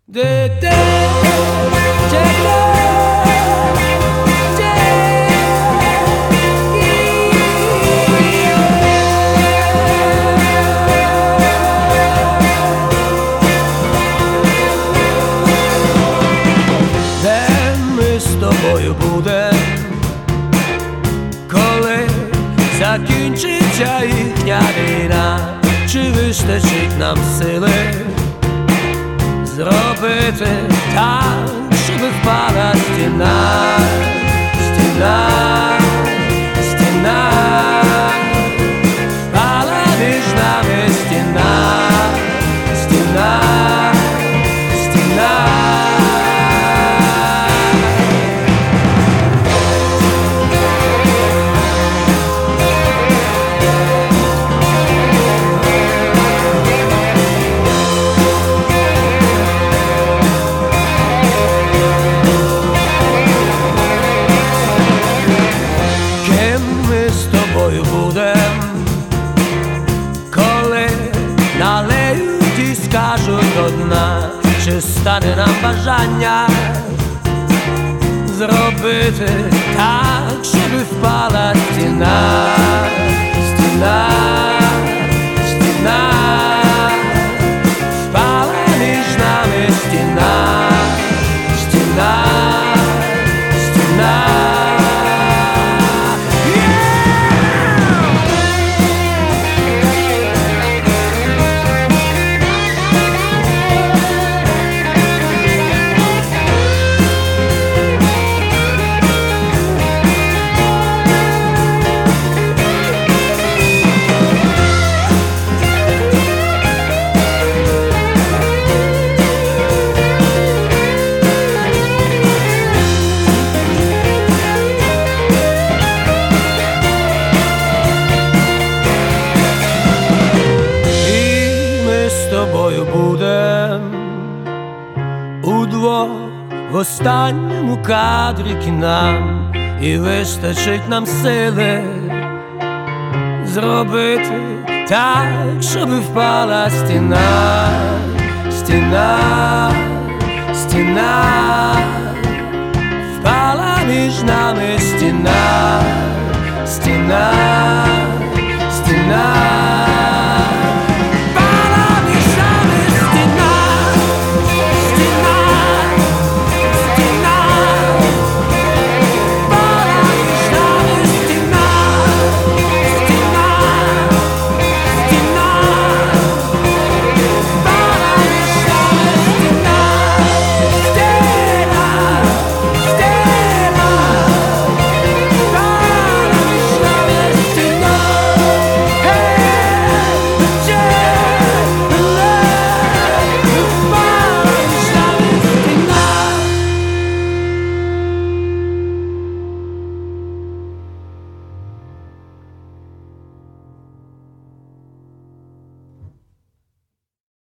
Буде, коли закінчиться їхня війна, чи вистачить нам сили зробити так, щоб впала стіна, стіна, стіна, впала між нами стіна, стіна, стіна. Налеють і скажуть одна, чи стане нам бажання зробити так, щоб впала стіна, стіна, стіна, впала між нами стіна, стіна, стіна. Будем удвох в останньому кадрі кіна, і вистачить нам сили зробити так, щоб впала стіна, стіна, стіна.